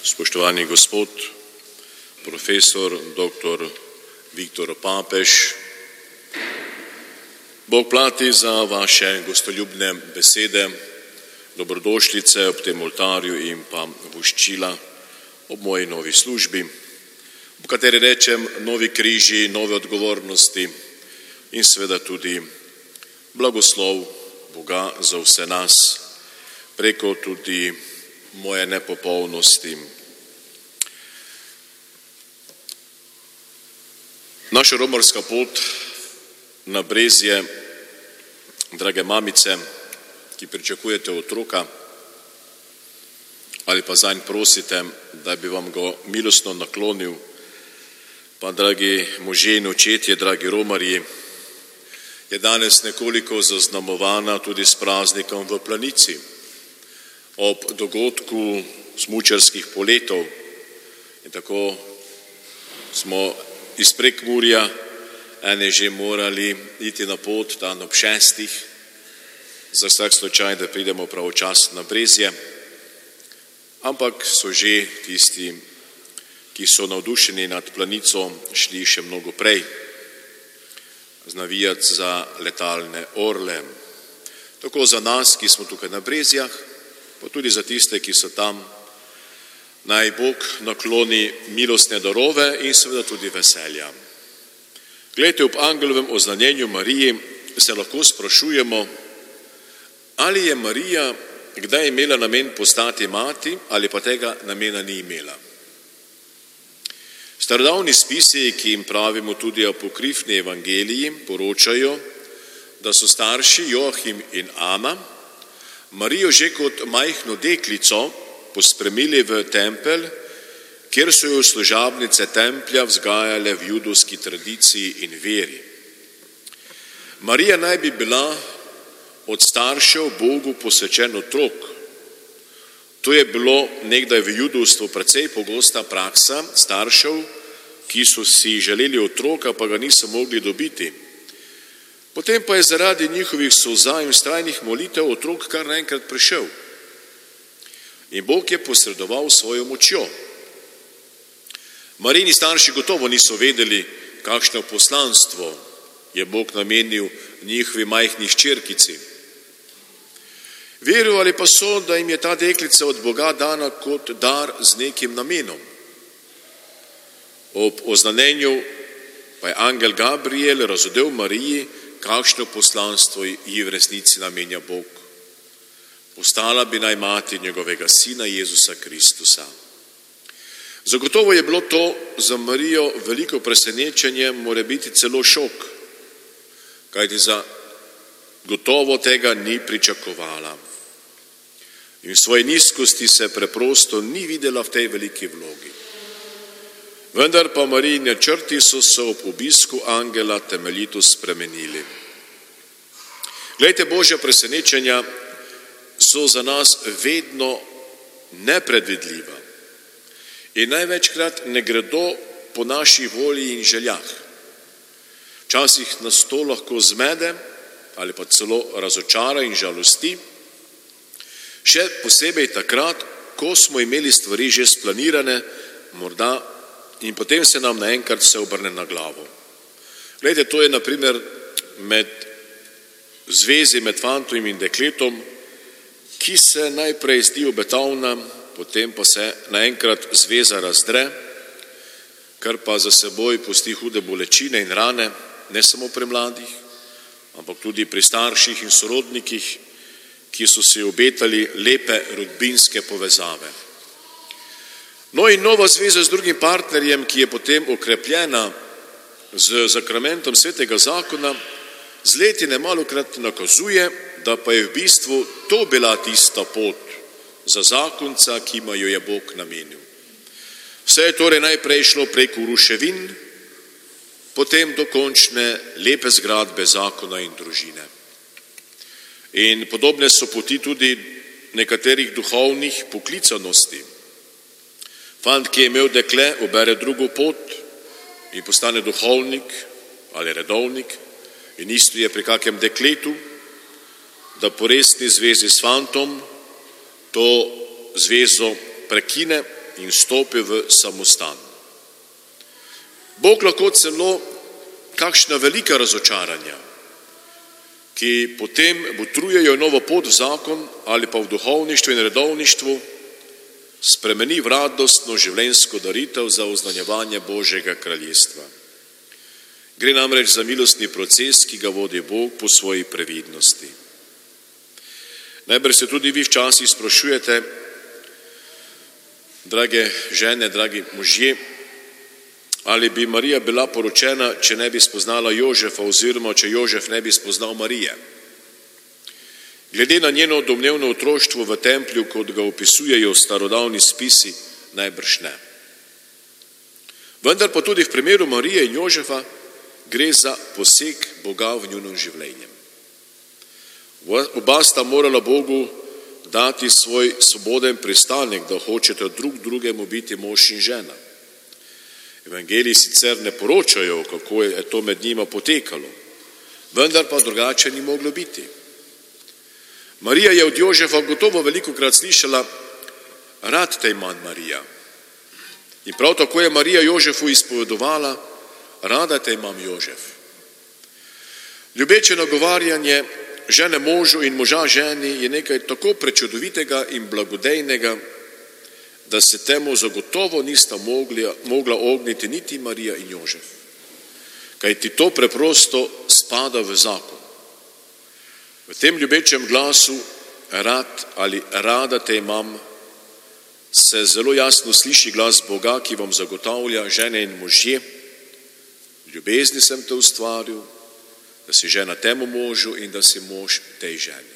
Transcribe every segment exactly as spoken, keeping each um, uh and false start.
Spoštovani gospod, profesor doktor Viktor Papež, Bog plati za vaše gostoljubne besede, dobrodošlice ob tem oltarju in pa voščila ob moji novi službi, v kateri rečem novi križi, nove odgovornosti in seveda tudi blagoslov Boga za vse nas, preko tudi moje nepopolnosti. Naša romarska pot na Brezje, drage mamice, ki pričakujete otroka ali pa zanj prosite, da bi vam ga milostno naklonil, pa dragi možje in očetje, dragi romarji, je danes nekoliko zaznamovana tudi s praznikom v Planici, ob dogodku smučarskih poletov. In tako smo iz Prekmurja ene že morali iti na pot dan ob šestih, za vsak slučaj, da pridemo pravočasno na Brezje, ampak so že tisti, ki so navdušeni nad Planico, šli še mnogo prej, znavijati za letalne orle. Tako za nas, ki smo tukaj na Brezjah, pa tudi za tiste, ki so tam, naj Bog nakloni milostne darove in seveda tudi veselja. Glejte, ob angelovem oznanjenju Mariji se lahko sprašujemo, ali je Marija kdaj imela namen postati mati ali pa tega namena ni imela. Starodavni spisi, ki jim pravimo tudi apokrifni evangeliji, poročajo, da so starši Joachim in Ana Marijo že kot majhno deklico pospremili v tempelj, kjer so jo služabnice templja vzgajale v judovski tradiciji in veri. Marija naj bi bila od staršev Bogu posvečen otrok. To je bilo nekdaj v judovstvu precej pogosta praksa staršev, ki so si želeli otroka, pa ga niso mogli dobiti. Potem pa je zaradi njihovih solza in vztrajnih molitev otrok kar naenkrat prišel. In Bog je posredoval svojo močjo. Marijini starši gotovo niso vedeli, kakšno poslanstvo je Bog namenil njihovi majhni hčerkici. Verovali pa so, da jim je ta deklica od Boga dana kot dar z nekim namenom. Ob oznanjenju pa je angel Gabriel razodel Mariji, kakšno poslanstvo ji v resnici namenja Bog. Postala bi naj mati njegovega sina Jezusa Kristusa. Zagotovo je bilo to za Marijo veliko presenečenje, more biti celo šok, kajti za gotovo tega ni pričakovala. In v svoji nizkosti se preprosto ni videla v tej veliki vlogi. Vendar pa Marijine načrti so se ob obisku angela temeljito spremenili. Glejte, Božja presenečenja so za nas vedno nepredvidljiva in največkrat ne gredo po naši volji in željah. Včasih nas to lahko zmede ali pa celo razočara in žalosti, še posebej takrat, ko smo imeli stvari že splanirane, morda in potem se nam naenkrat vse obrne na glavo. Glejte, to je na primer med zvezi med fantom in dekletom, ki se najprej zdi obetavna, potem pa se naenkrat zveza razdre, kar pa za seboj pusti hude bolečine in rane, ne samo pri mladih, ampak tudi pri starših in sorodnikih, ki so si obetali lepe rodbinske povezave. No in nova zveza z drugim partnerjem, ki je potem okrepljena z zakramentom svetega zakona, z leti nemalokrat nakazuje, da pa je v bistvu to bila tista pot za zakonca, ki ima jo je Bog namenil. Vse je torej najprej šlo preko ruševin, potem do končne lepe zgradbe zakona in družine. In podobne so poti tudi nekaterih duhovnih poklicanosti. Fant, ki je imel dekle, ubere drugo pot in postane duhovnik ali redovnik, in isto je pri kakem dekletu, da po resni zvezi s fantom to zvezo prekine in stopi v samostan. Bog lahko celo kakšna velika razočaranja, ki potem botrujejo novo pot v zakon ali pa v duhovništvu in redovništvu, spremeni v radostno življenjsko daritev za oznanjevanje Božjega kraljestva. Gre namreč za milostni proces, ki ga vodi Bog po svoji previdnosti. Najbrž se tudi vi včasih sprašujete, drage žene, dragi možje, ali bi Marija bila poročena, če ne bi spoznala Jožefa, oziroma če Jožef ne bi spoznal Marije. Glede na njeno domnevno otroštvo v templju, kot ga opisujejo starodavni spisi, najbrž ne. Vendar pa tudi v primeru Marije in Jožefa gre za poseg Boga v njuno življenje. Oba sta morala Bogu dati svoj svoboden pristanek, da hočeta drug drugemu biti mož in žena. Evangeliji sicer ne poročajo, kako je to med njima potekalo, vendar pa drugače ni moglo biti. Marija je od Jožefa gotovo velikokrat slišala: rad te imam, Marija. In prav tako je Marija Jožefu izpovedovala: rada te imam, Jožef. Ljubeče nagovarjanje žene možu in moža ženi je nekaj tako prečudovitega in blagodejnega, da se temu zagotovo nista mogli, mogla ogniti niti Marija in Jožef. Kajti to preprosto spada v zakon. V tem ljubečem glasu rad ali rada te imam se zelo jasno sliši glas Boga, ki vam zagotavlja, žene in možje: ljubezni sem te ustvaril, da si žena temu možu in da si mož tej ženi.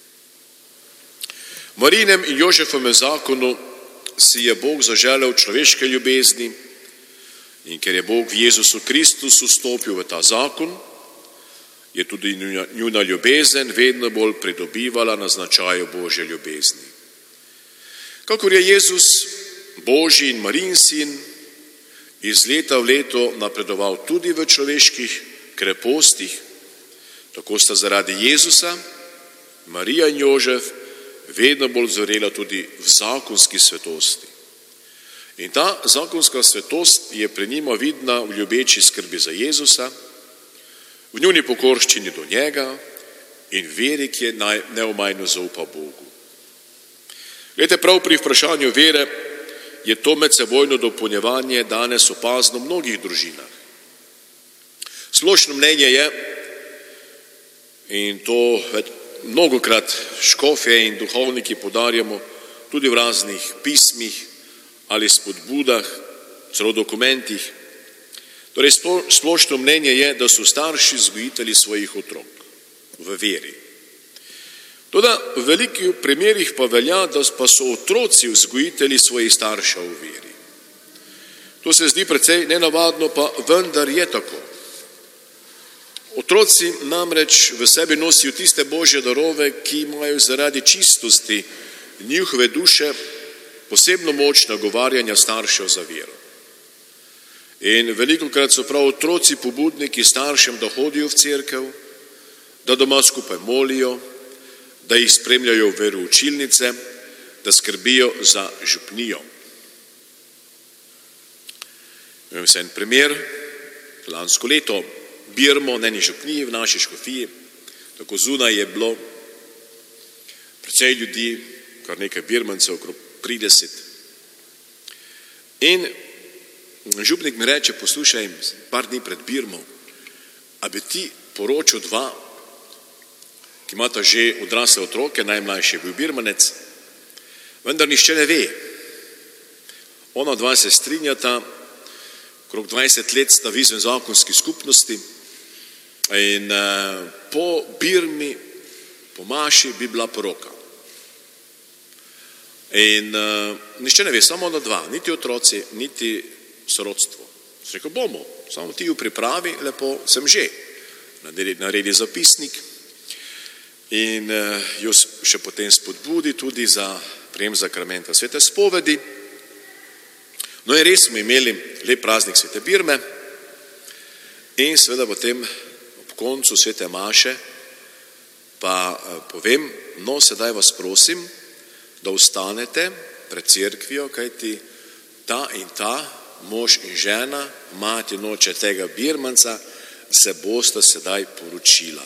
V Marijinem in Jožefovem zakonu si je Bog zaželel človeške ljubezni, in ker je Bog v Jezusu Kristusu stopil v ta zakon, je tudi njuna ljubezen vedno bolj pridobivala na značaju Božje ljubezni. Kakor je Jezus, Božji in Marijin sin, iz leta v leto napredoval tudi v človeških krepostih, tako sta zaradi Jezusa Marija in Jožef vedno bolj zorela tudi v zakonski svetosti. In ta zakonska svetost je pri njima vidna v ljubeči skrbi za Jezusa, v njuni pokorščini do njega in veri, ki je neomajno zaupa Bogu. Glejte, prav pri vprašanju vere je to medsebojno dopolnjevanje danes opazno v mnogih družinah. Splošno mnenje je, in to mnogokrat škofje in duhovniki podarjamo tudi v raznih pismih ali spodbudah, celo dokumentih. Torej, splošno mnenje je, da so starši vzgojitelji svojih otrok v veri. Toda v velikih primerih pa velja, da pa so otroci vzgojitelji svojih staršev v veri. To se zdi precej nenavadno, pa vendar je tako. Otroci namreč v sebi nosijo tiste Božje darove, ki imajo zaradi čistosti njihove duše posebno moč nagovarjanja staršev za vero. In velikokrat so prav otroci pobudniki staršem, da hodijo v cerkev, da doma skupaj molijo, da jih spremljajo v veroučilnice, da skrbijo za župnijo. Imam se en primer, lansko leto birmo na eni župniji v naši škofiji, tako zunaj je bilo precej ljudi, kar nekaj birmancev, okrog trideset. In župnik mi reče: poslušaj, par dni pred birmo, a bi ti poročil dva, ki imata že odrasle otroke, najmlajši je bil birmanec, vendar nišče ne ve. Ona dva se strinjata, okrog dvajset let sta v izvenzakonski skupnosti in po birmi, po maši bi bila poroka. In nišče ne ve, samo ona dva, niti otroci, niti sorodstvo. Sem rekel: bomo, samo ti ju pripravi, lepo, sem že. Naredi zapisnik in jo še potem spodbudi tudi za prejem zakramenta svete spovedi. No in res smo imeli lep praznik svete birme in seveda potem ob koncu svete maše pa povem: no, sedaj vas prosim, da ostanete pred cerkvijo, kajti ta in ta, mož in žena, mati in oče tega Birmanca, se bosta sedaj poročila.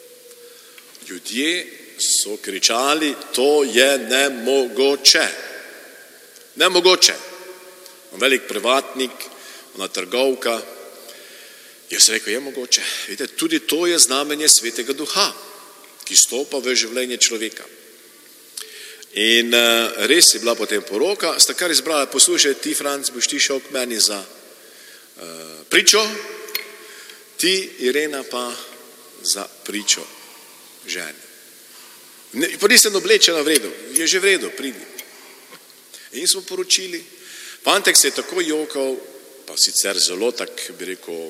Ljudje so kričali, to je nemogoče. Nemogoče. Velik privatnik, ona trgovka, jaz rekel, je mogoče. Vidite, tudi to je znamenje Svetega Duha, ki stopa v življenje človeka. In uh, res je bila potem poroka, sta kar izbrala, poslušaj, ti, Franc, boš ti šel k meni za uh, pričo, ti, Irena, pa za pričo žene. Ne, pa nisem oblečena v redu, je že v redu, pridi. In smo poročili. Fantek se je tako jokal, pa sicer zelo, tak bi rekel,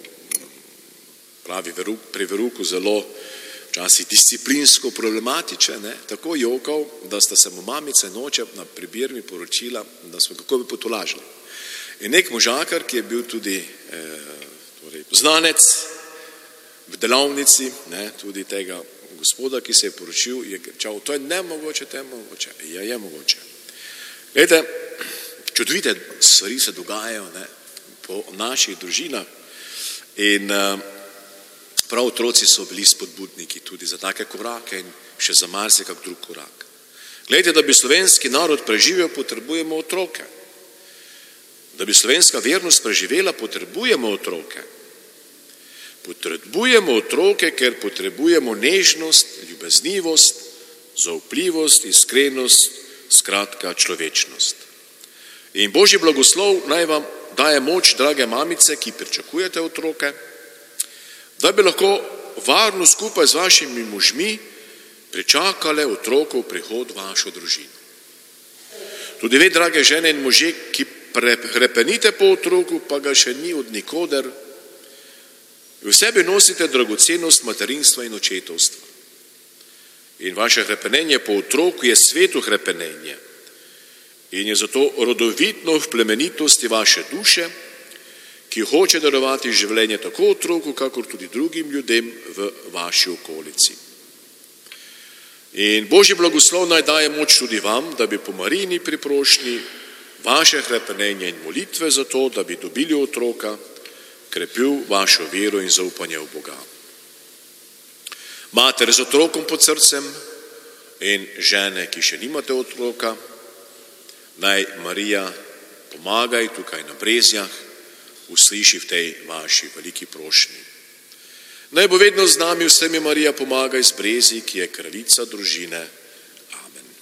pravi veruk, pri veruku zelo včasih disciplinsko problematičen, ne, tako jokal, da sta se mu mamica in oče na pribirmi poročila, da smo kako bi potolažili. In nek možakar, ki je bil tudi eh, torej, znanec v delavnici, ne, tudi tega gospoda, ki se je poročil, je kričal, to je nemogoče, to je mogoče. Ja, je mogoče. Glejte, čudovite stvari se dogajajo, ne, po naših družinah in uh, prav otroci so bili spodbudniki tudi za take korake in še za marsikak drug korak. Glejte, da bi slovenski narod preživel, potrebujemo otroke. Da bi slovenska vernost preživela, potrebujemo otroke. Potrebujemo otroke, ker potrebujemo nežnost, ljubeznivost, zaupljivost, iskrenost, skratka človečnost. In Božji blagoslov naj vam daje moč, drage mamice, ki pričakujete otroke, da bi lahko varno skupaj z vašimi možmi pričakale otrokov prihod v vašo družino. Tudi vi, drage žene in možje, ki hrepenite po otroku, pa ga še ni od nikoder, v sebi nosite dragocenost materinstva in očetovstva. In vaše hrepenenje po otroku je sveto hrepenenje in je zato rodovitno v plemenitosti vaše duše, ki hoče darovati življenje tako otroku, kakor tudi drugim ljudem v vaši okolici. In Božji blagoslov naj daje moč tudi vam, da bi po Marijini priprošnji vaše hrepenenje in molitve za to, da bi dobili otroka, krepil vašo vero in zaupanje v Boga. Mater z otrokom pod srcem in žene, ki še nimate otroka, naj Marija pomagaj tukaj na Brezjah, usliši v tej vaši veliki prošnji. Naj bo vedno z nami vsemi Marija pomagaj z Brezji, ki je kraljica družine